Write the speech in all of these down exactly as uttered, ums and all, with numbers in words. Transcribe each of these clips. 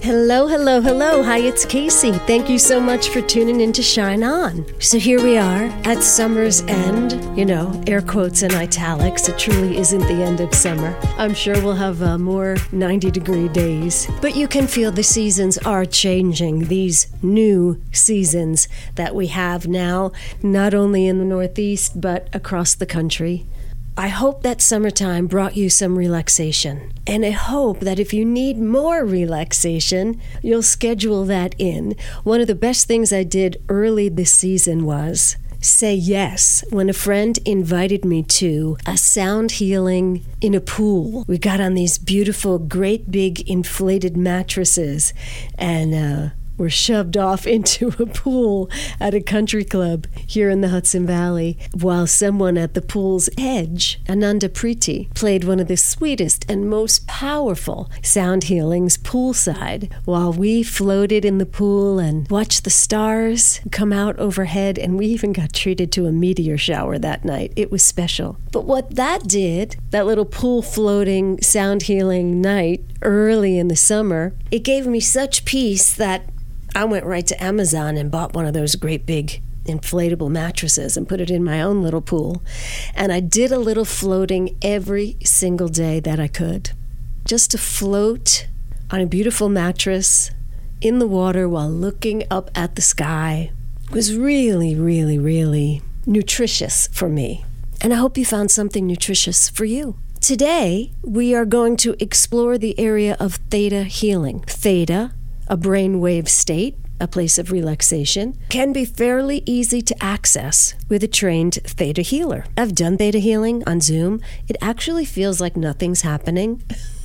Hello, hello, hello. Hi, it's Casey. Thank you so much for tuning in to Shine On. So here we are at summer's end. You know, air quotes in italics. It truly isn't the end of summer. I'm sure we'll have uh, more ninety degree days. But you can feel the seasons are changing. These new seasons that we have now, not only in the Northeast, but across the country. I hope that summertime brought you some relaxation. And I hope that if you need more relaxation, you'll schedule that in. One of the best things I did early this season was say yes when a friend invited me to a sound healing in a pool. We got on these beautiful, great big inflated mattresses and uh, were shoved off into a pool at a country club here in the Hudson Valley, while someone at the pool's edge, Ananda Preeti, played one of the sweetest and most powerful sound healings poolside, while we floated in the pool and watched the stars come out overhead, and we even got treated to a meteor shower that night. It was special. But what that did, that little pool floating sound healing night early in the summer, it gave me such peace that I went right to Amazon and bought one of those great big inflatable mattresses and put it in my own little pool. And I did a little floating every single day that I could. Just to float on a beautiful mattress in the water while looking up at the sky was really, really, really nutritious for me. And I hope you found something nutritious for you. Today, we are going to explore the area of theta healing. Theta, a brainwave state, a place of relaxation, can be fairly easy to access with a trained theta healer. I've done theta healing on Zoom. It actually feels like nothing's happening.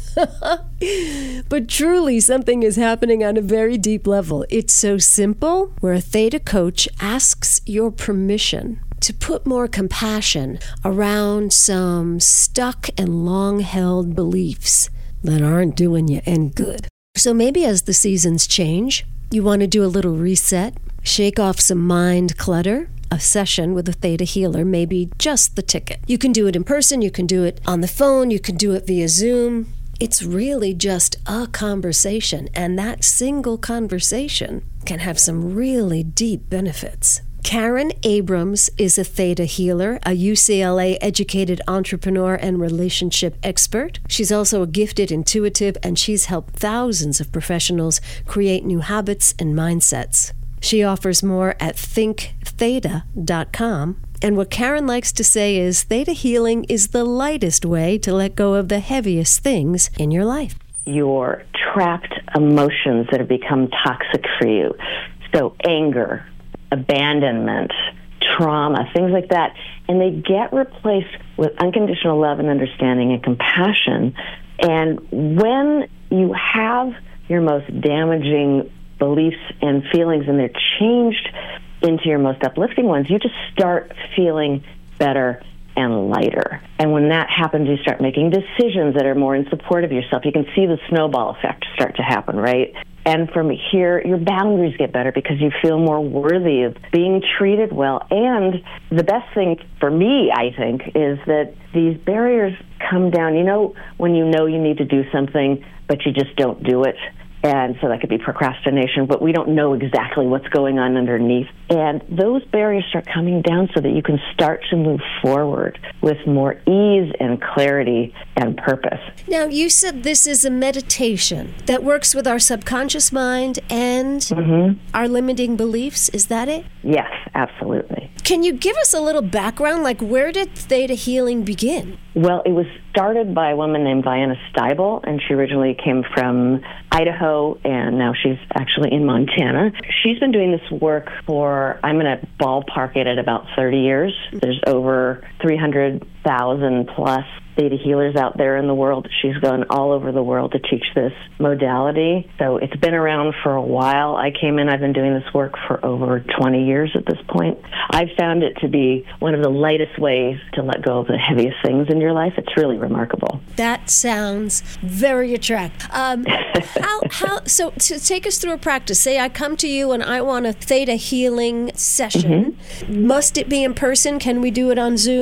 But truly, something is happening on a very deep level. It's so simple, where a theta coach asks your permission to put more compassion around some stuck and long-held beliefs that aren't doing you any good. So maybe as the seasons change, you want to do a little reset, shake off some mind clutter. A session with a theta healer may be just the ticket. You can do it in person, you can do it on the phone, you can do it via Zoom. It's really just a conversation, and that single conversation can have some really deep benefits. Karen Abrams is a theta healer, a U C L A-educated entrepreneur and relationship expert. She's also a gifted intuitive, and she's helped thousands of professionals create new habits and mindsets. She offers more at think theta dot com. And what Karen likes to say is theta healing is the lightest way to let go of the heaviest things in your life. Your trapped emotions that have become toxic for you. So anger, abandonment, trauma, things like that. And they get replaced with unconditional love and understanding and compassion. And when you have your most damaging beliefs and feelings and they're changed into your most uplifting ones, you just start feeling better and lighter. And when that happens, you start making decisions that are more in support of yourself. You can see the snowball effect start to happen, right? And from here, your boundaries get better because you feel more worthy of being treated well. And the best thing for me, I think, is that these barriers come down. You know, when you know you need to do something, but you just don't do it. And so that could be procrastination, but we don't know exactly what's going on underneath. And those barriers start coming down so that you can start to move forward with more ease and clarity and purpose. Now, you said this is a meditation that works with our subconscious mind and mm-hmm. our limiting beliefs. Is that it? Yes, absolutely. Can you give us a little background? Like, where did theta healing begin? Well, it was started by a woman named Vianna Steibel, and she originally came from Idaho, and now she's actually in Montana. She's been doing this work for, I'm going to ballpark it at about thirty years. There's over three hundred thousand plus theta healers out there in the world. She's gone all over the world to teach this modality. So it's been around for a while. I came in, I've been doing this work for over twenty years at this point. I've found it to be one of the lightest ways to let go of the heaviest things in your life. It's really remarkable. That sounds very attractive. Um, how, how, so to take us through a practice, say I come to you and I want a theta healing session. Mm-hmm. Must it be in person? Can we do it on Zoom?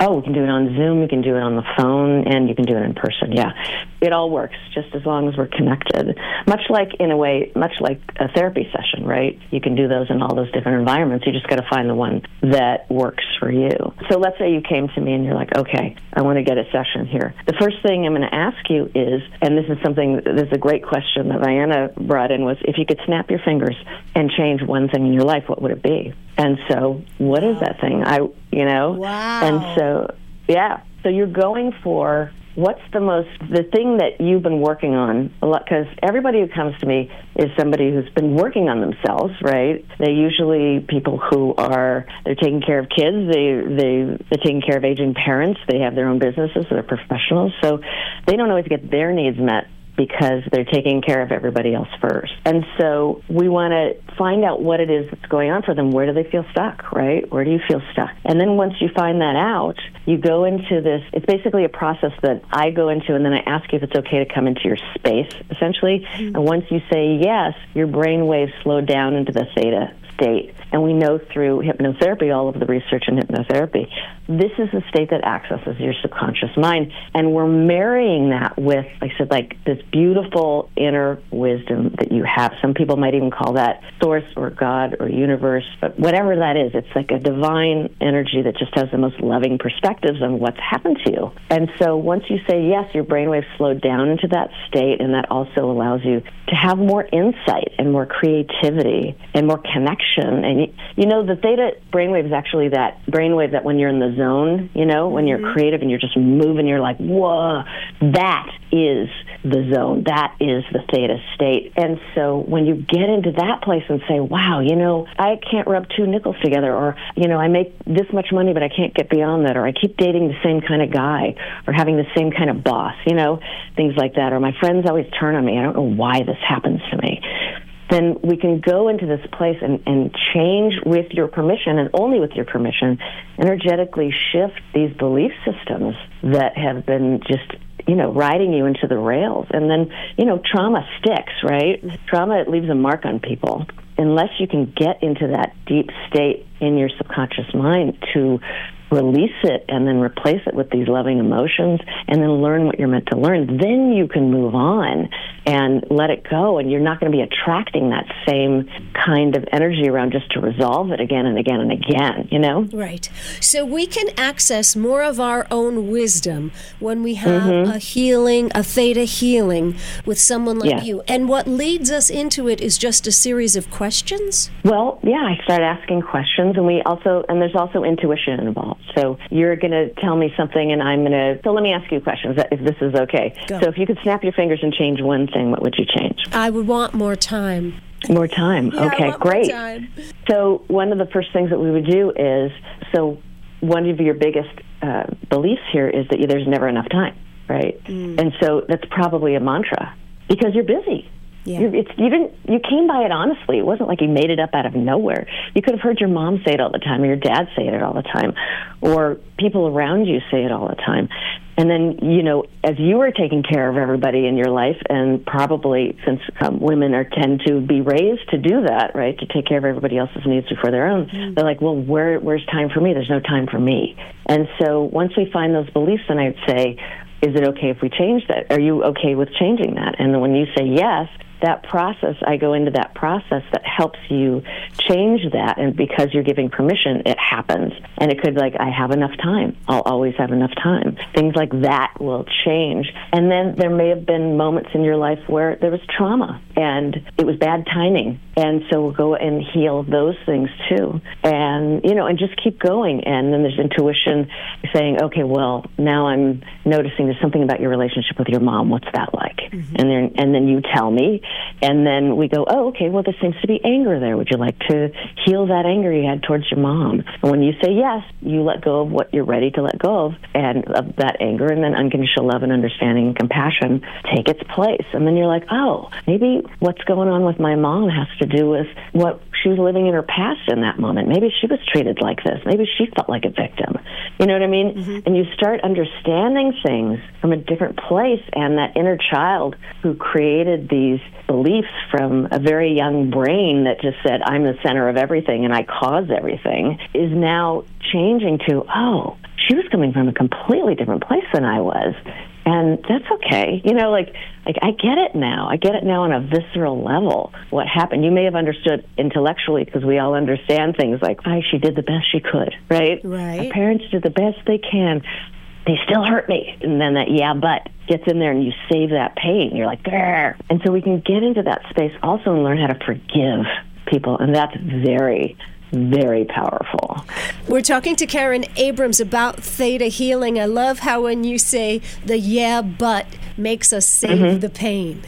Oh, we can do it on Zoom, you can do it on the phone, and you can do it in person, yeah. It all works, just as long as we're connected. Much like, in a way, much like a therapy session, right? You can do those in all those different environments. You just got to find the one that works for you. So let's say you came to me and you're like, okay, I want to get a session here. The first thing I'm going to ask you is, and this is something, this is a great question that Diana brought in, was if you could snap your fingers and change one thing in your life, what would it be? And so, what is that thing? I, you know? Wow. And so, yeah. So you're going for what's the most, the thing that you've been working on a lot, because everybody who comes to me is somebody who's been working on themselves, right? They're usually people who are, they're taking care of kids, they, they, they're taking care of aging parents, they have their own businesses, they're professionals, so they don't always get their needs met because they're taking care of everybody else first. And so we want to find out what it is that's going on for them. Where do they feel stuck, right? Where do you feel stuck? And then once you find that out, you go into this, it's basically a process that I go into, and then I ask you if it's okay to come into your space, essentially. Mm-hmm. And once you say yes, your brain waves slow down into the theta state. And we know through hypnotherapy, all of the research in hypnotherapy, this is the state that accesses your subconscious mind. And we're marrying that with, like I said, like this beautiful inner wisdom that you have. Some people might even call that source or God or universe, but whatever that is, it's like a divine energy that just has the most loving perspectives on what's happened to you. And so once you say yes, your brainwaves slow down into that state, and that also allows you to have more insight and more creativity and more connection. And you, you know, the theta brainwave is actually that brainwave that when you're in the zone, you know, when you're mm-hmm. creative and you're just moving, you're like, whoa, that is the zone. That is the theta state. And so when you get into that place and say, wow, you know, I can't rub two nickels together, or, you know, I make this much money, but I can't get beyond that, or I keep dating the same kind of guy, or having the same kind of boss, you know, things like that, or my friends always turn on me. I don't know why this happens to me. Then we can go into this place and, and change with your permission, and only with your permission, energetically shift these belief systems that have been just, you know, riding you into the rails. And then, you know, trauma sticks, right? Trauma, it leaves a mark on people. Unless you can get into that deep state in your subconscious mind to release it and then replace it with these loving emotions and then learn what you're meant to learn, then you can move on and let it go, and you're not going to be attracting that same kind of energy around just to resolve it again and again and again, you know? Right. So we can access more of our own wisdom when we have mm-hmm. a healing, a theta healing with someone like yeah. you. And what leads us into it is just a series of questions? Well, yeah, I start asking questions, and we also, and there's also intuition involved. So you're going to tell me something, and I'm going to, so let me ask you questions, if this is okay. Go. So if you could snap your fingers and change one thing, what would you change? I would want more time. More time. Yeah, okay, I want great. More time. So one of the first things that we would do is, so one of your biggest uh, beliefs here is that there's never enough time, right? Mm. And so that's probably a mantra, because you're busy. Yeah. You're, it's, you didn't. You came by it honestly. It wasn't like you made it up out of nowhere. You could have heard your mom say it all the time, or your dad say it all the time, or people around you say it all the time. And then, you know, as you were taking care of everybody in your life, and probably since um, women are tend to be raised to do that, right, to take care of everybody else's needs before their own, mm. they're like, well, where, where's time for me? There's no time for me. And so once we find those beliefs, then I'd say, is it okay if we change that? Are you okay with changing that? And then when you say yes, that process, I go into that process that helps you change that, and because you're giving permission, it happens. And it could, like, I have enough time. I'll always have enough time. Things like that will change. And then there may have been moments in your life where there was trauma, and it was bad timing. And so we'll go and heal those things, too. And, you know, and just keep going. And then there's intuition saying, okay, well, now I'm noticing there's something about your relationship with your mom. What's that like? Mm-hmm. And then, and then you tell me. And then we go, oh, okay, well, there seems to be anger there. Would you like to heal that anger you had towards your mom? And when you say yes, you let go of what you're ready to let go of, and of that anger, and then unconditional love and understanding and compassion take its place. And then you're like, oh, maybe what's going on with my mom has to do with what she was living in her past in that moment. Maybe she was treated like this. Maybe she felt like a victim. You know what I mean? Mm-hmm. And you start understanding things from a different place, and that inner child who created these beliefs from a very young brain that just said, I'm the center of everything and I cause everything, is now changing to, oh, she was coming from a completely different place than I was. And that's okay. You know, like, like I get it now. I get it now on a visceral level, what happened. You may have understood intellectually because we all understand things like, oh, she did the best she could, right? Right. Her parents did the best they can. They still hurt me. And then that, yeah, but gets in there and you save that pain. You're like, grr. And so we can get into that space also and learn how to forgive people. And that's very, very powerful. We're talking to Karen Abrams about theta healing. I love how when you say the yeah, but makes us save mm-hmm. the pain.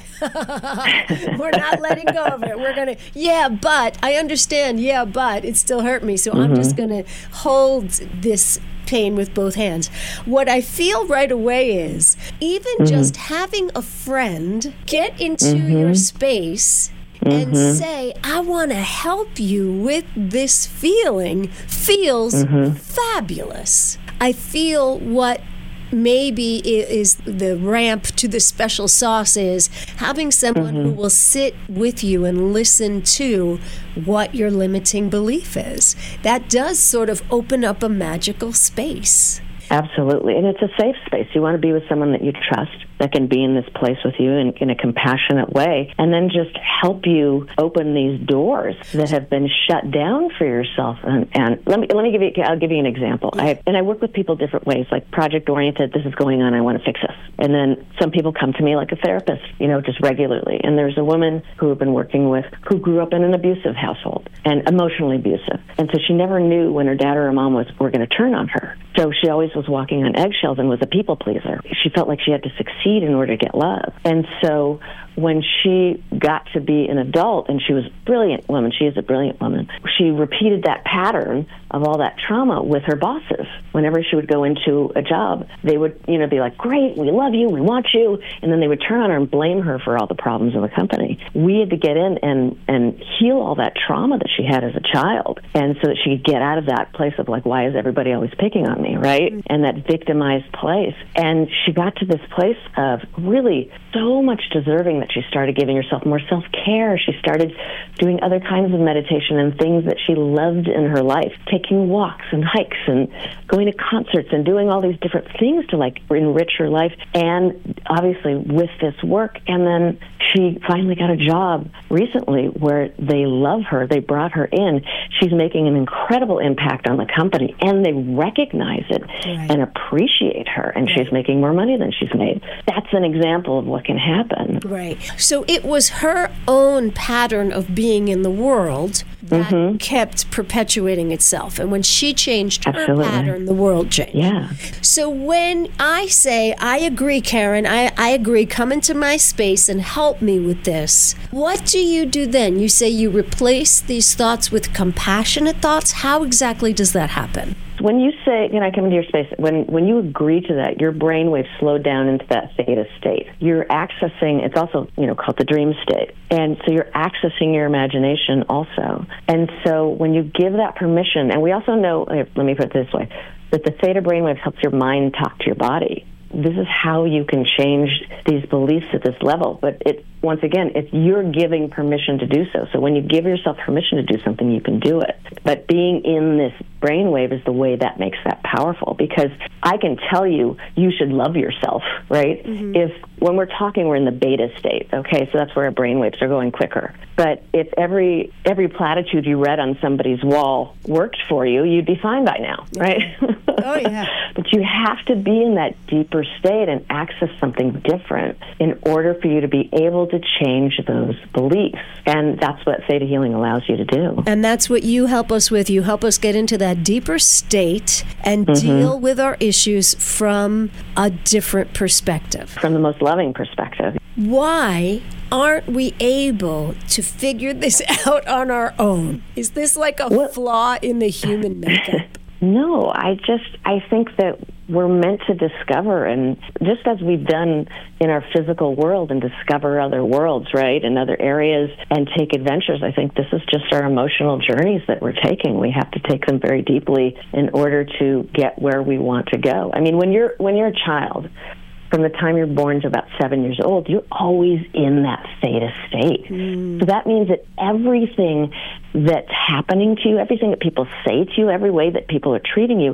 We're not letting go of it. We're going to, yeah, but I understand, yeah, but it still hurt me. So mm-hmm. I'm just going to hold this pain with both hands. What I feel right away is even mm-hmm. just having a friend get into mm-hmm. your space and mm-hmm. say, I want to help you with this feeling, feels mm-hmm. fabulous. I feel what maybe is the ramp to the special sauce is having someone mm-hmm. who will sit with you and listen to what your limiting belief is. That does sort of open up a magical space. Absolutely. And it's a safe space. You want to be with someone that you trust, that can be in this place with you in, in a compassionate way, and then just help you open these doors that have been shut down for yourself. And, and let me let me give you I'll give you an example. Yeah. I, and I work with people different ways, like project oriented. This is going on. I want to fix this. And then some people come to me like a therapist, you know, just regularly. And there's a woman who I've been working with who grew up in an abusive household and emotionally abusive, and so she never knew when her dad or her mom was were going to turn on her. So she always was walking on eggshells and was a people pleaser. She felt like she had to succeed in order to get love. And so when she got to be an adult, and she was a brilliant woman, she is a brilliant woman, she repeated that pattern of all that trauma with her bosses. Whenever she would go into a job, they would, you know, be like, great, we love you, we want you, and then they would turn on her and blame her for all the problems in the company. We had to get in and, and heal all that trauma that she had as a child, and so that she could get out of that place of like, why is everybody always picking on me, right? Mm-hmm. And that victimized place. And she got to this place of really so much deserving that she started giving herself more self-care. She started doing other kinds of meditation and things that she loved in her life, taking walks and hikes and going to concerts and doing all these different things to like enrich her life, and obviously with this work. And then she finally got a job recently where they love her. They brought her in. She's making an incredible impact on the company, and they recognize it right. and appreciate her, and right. she's making more money than she's made. That's an example of what can happen. Right. So it was her own pattern of being in the world that mm-hmm. kept perpetuating itself. And when she changed her Absolutely. pattern, the world changed. Yeah. So when I say, I agree, Karen, I, I agree, come into my space and help me with this, what do you do then? You say you replace these thoughts with compassionate thoughts. How exactly does that happen? When you say, can I come into your space, when, when you agree to that, your brainwaves slow down into that theta state. You're accessing, it's also, you know, called the dream state. And so you're accessing your imagination also. And so when you give that permission, and we also know, let me put it this way, that the theta brainwave helps your mind talk to your body. This is how you can change these beliefs at this level. But it, once again, it's you're giving permission to do so. So when you give yourself permission to do something, you can do it. But being in this brainwave is the way that makes that powerful, because I can tell you, you should love yourself, right? Mm-hmm. If when we're talking, we're in the beta state, okay? So that's where our brainwaves are going quicker. But if every every platitude you read on somebody's wall worked for you, you'd be fine by now, right? Oh, yeah. But you have to be in that deeper state and access something different in order for you to be able to change those beliefs. And that's what theta healing allows you to do. And that's what you help us with. You help us get into that deeper state and mm-hmm. deal with our issues from a different perspective. From the most loving perspective. Why aren't we able to figure this out on our own? Is this like a what? flaw in the human makeup? No, I just, I think that we're meant to discover, and just as we've done in our physical world and discover other worlds, right, and other areas and take adventures, I think this is just our emotional journeys that we're taking. We have to take them very deeply in order to get where we want to go. I mean, when you're when you're a child, from the time you're born to about seven years old, you're always in that theta state. Mm. So that means that everything that's happening to you, everything that people say to you, every way that people are treating you,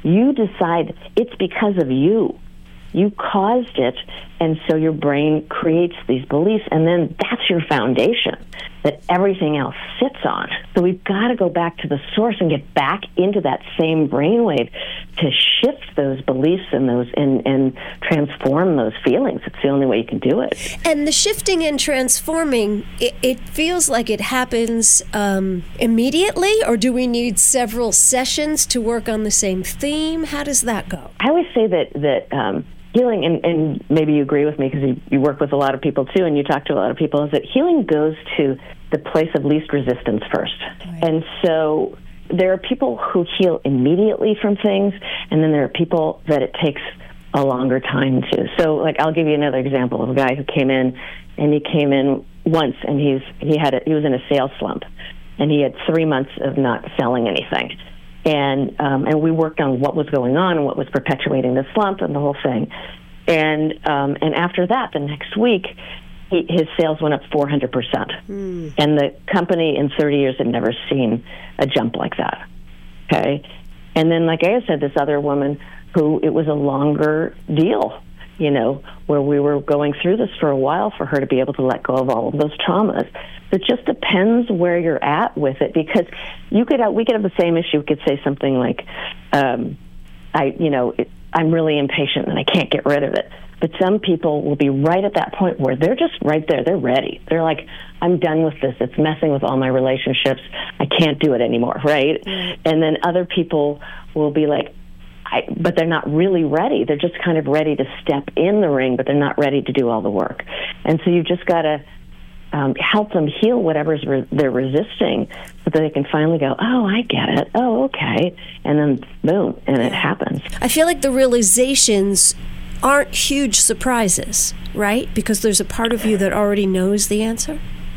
You decide it's because of you. You caused it, and so your brain creates these beliefs, and then that's your foundation that everything else sits on. So we've got to go back to the source and get back into that same brainwave to shift those beliefs and those and, and transform those feelings. It's the only way you can do it. And the shifting and transforming, it, it feels like it happens um, immediately, or do we need several sessions to work on the same theme? How does that go? I always say that that um, healing, and, and maybe you agree with me because you, you work with a lot of people too, and you talk to a lot of people, is that healing goes to the place of least resistance first. Right. And so there are people who heal immediately from things, and then there are people that it takes a longer time to. So, like, I'll give you another example of a guy who came in, and he came in once, and he's he had a, he was in a sales slump, and he had three months of not selling anything. And um, and we worked on what was going on and what was perpetuating the slump and the whole thing. And um, and after that, the next week, he, his sales went up four hundred percent. Mm. And the company in thirty years had never seen a jump like that. Okay? And then, like I said, this other woman who it was a longer deal, you know, where we were going through this for a while for her to be able to let go of all of those traumas. It just depends where you're at with it, because you could have, we could have the same issue. We could say something like, um, I, you know, it, I'm really impatient and I can't get rid of it. But some people will be right at that point where they're just right there. They're ready. They're like, I'm done with this. It's messing with all my relationships. I can't do it anymore, right? Mm. And then other people will be like, I, but they're not really ready. They're just kind of ready to step in the ring, but they're not ready to do all the work. And so you've just got to um, help them heal whatever's re- they're resisting so that they can finally go, oh, I get it. Oh, okay. And then, boom, and it happens. I feel like the realizations aren't huge surprises, right? Because there's a part of you that already knows the answer?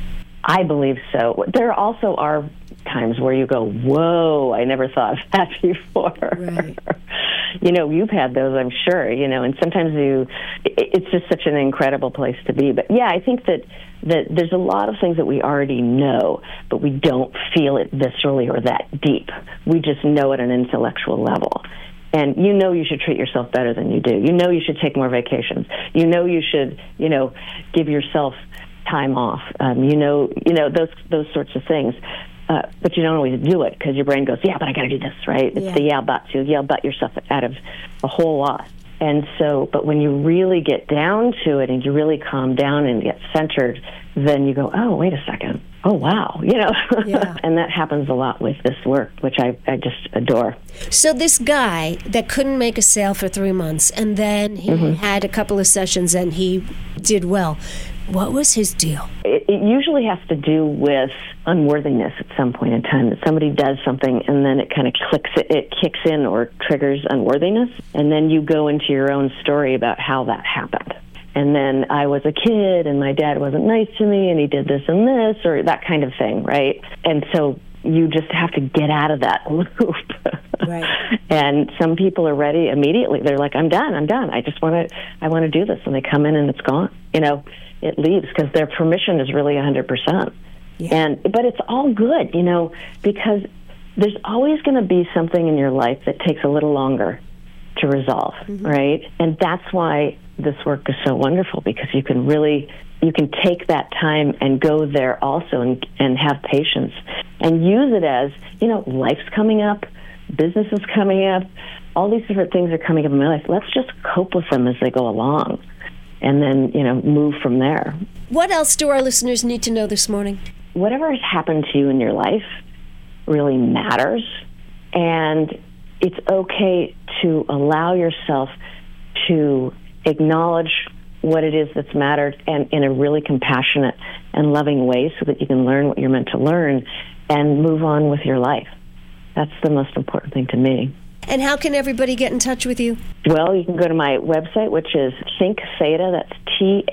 I believe so. There also are times where you go, whoa, I never thought of that before. Right. You know, you've had those, I'm sure, you know, and sometimes you, it's just such an incredible place to be. But yeah, I think that, that there's a lot of things that we already know, but we don't feel it viscerally or that deep. We just know at an intellectual level. And you know you should treat yourself better than you do. You know you should take more vacations. You know you should, you know, give yourself time off. Um, you know, you know those those sorts of things. Uh, but you don't always do it because your brain goes, yeah, but I got to do this, right? It's yeah. the yeah, but to yeah, but yourself out of a whole lot. And so, but when you really get down to it and you really calm down and get centered, then you go, oh, wait a second. Oh, wow. You know, yeah. And that happens a lot with this work, which I, I just adore. So this guy that couldn't make a sale for three months, and then he mm-hmm. had a couple of sessions and he did well. What was his deal? It, it usually has to do with unworthiness at some point in time, that somebody does something and then it kind of clicks, it, it kicks in or triggers unworthiness, and then you go into your own story about how that happened. And then I was a kid and my dad wasn't nice to me and he did this and this, or that kind of thing, right? And so you just have to get out of that loop. Right. And some people are ready immediately. They're like, I'm done, I'm done. I just want to, I want to do this. And they come in and it's gone. You know, it leaves because their permission is really one hundred percent. Yeah. And but it's all good, you know, because there's always going to be something in your life that takes a little longer to resolve, mm-hmm. right? And that's why this work is so wonderful, because you can really, you can take that time and go there also and, and have patience and use it as, you know, life's coming up, business is coming up, all these different things are coming up in my life. Let's just cope with them as they go along and then, you know, move from there. What else do our listeners need to know this morning? Whatever has happened to you in your life really matters, and it's okay to allow yourself to acknowledge what it is that's mattered, and in a really compassionate and loving way, so that you can learn what you're meant to learn and move on with your life. That's the most important thing to me. And how can everybody get in touch with you? Well, you can go to my website, which is Think Theta. That's T H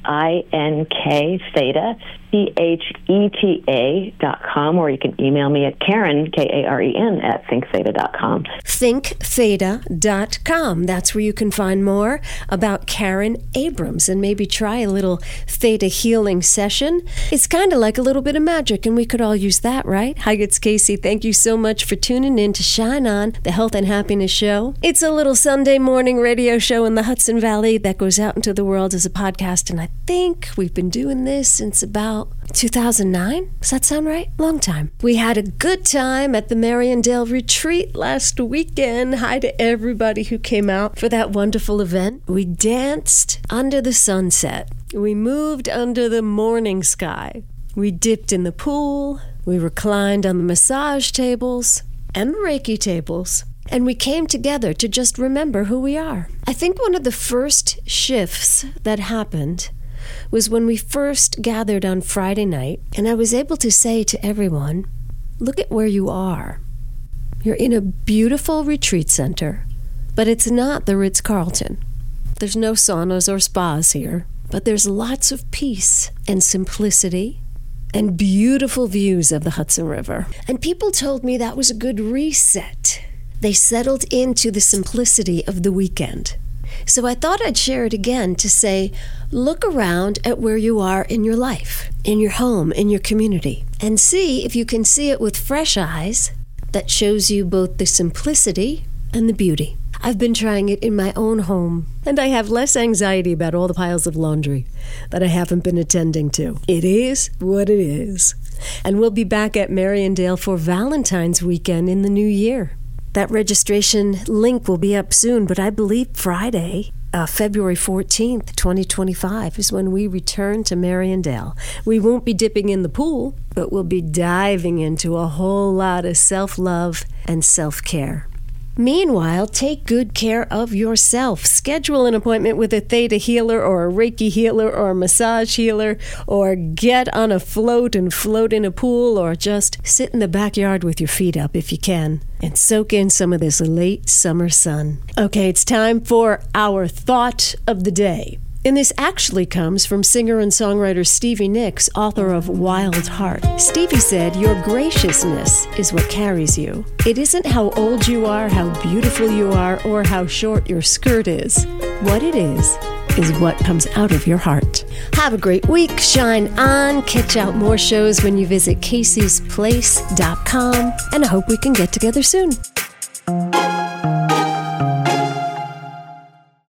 I N K, Theta, T H E T A dot com, or you can email me at Karen, K A R E N, at think theta dot com. think theta dot com. That's where you can find more about Karen Abrams and maybe try a little theta healing session. It's kind of like a little bit of magic, and we could all use that, right? Hi, it's Casey. Thank you so much for tuning in to Shine On, the Health and Happiness Show. It's a little Sunday morning radio show in the Hudson Valley that goes out into the world as a podcast, and I think we've been doing this since about two thousand nine? Does that sound right? Long time. We had a good time at the Mariandale Retreat last weekend. Hi to everybody who came out for that wonderful event. We danced under the sunset. We moved under the morning sky. We dipped in the pool. We reclined on the massage tables and the Reiki tables. And we came together to just remember who we are. I think one of the first shifts that happened was when we first gathered on Friday night, and I was able to say to everyone, look at where you are. You're in a beautiful retreat center, but it's not the Ritz-Carlton. There's no saunas or spas here, but there's lots of peace and simplicity and beautiful views of the Hudson River. And people told me that was a good reset. They settled into the simplicity of the weekend. So I thought I'd share it again to say, look around at where you are in your life, in your home, in your community, and see if you can see it with fresh eyes that shows you both the simplicity and the beauty. I've been trying it in my own home, and I have less anxiety about all the piles of laundry that I haven't been attending to. It is what it is. And we'll be back at Mariandale for Valentine's weekend in the new year. That registration link will be up soon, but I believe Friday, uh, February fourteenth, twenty twenty-five, is when we return to Mariandale. We won't be dipping in the pool, but we'll be diving into a whole lot of self-love and self-care. Meanwhile, take good care of yourself. Schedule an appointment with a Theta healer or a Reiki healer or a massage healer, or get on a float and float in a pool, or just sit in the backyard with your feet up if you can and soak in some of this late summer sun. Okay, it's time for our thought of the day. And this actually comes from singer and songwriter Stevie Nicks, author of Wild Heart. Stevie said, your graciousness is what carries you. It isn't how old you are, how beautiful you are, or how short your skirt is. What it is, is what comes out of your heart. Have a great week. Shine on. Catch out more shows when you visit Casey's Place dot com. And I hope we can get together soon.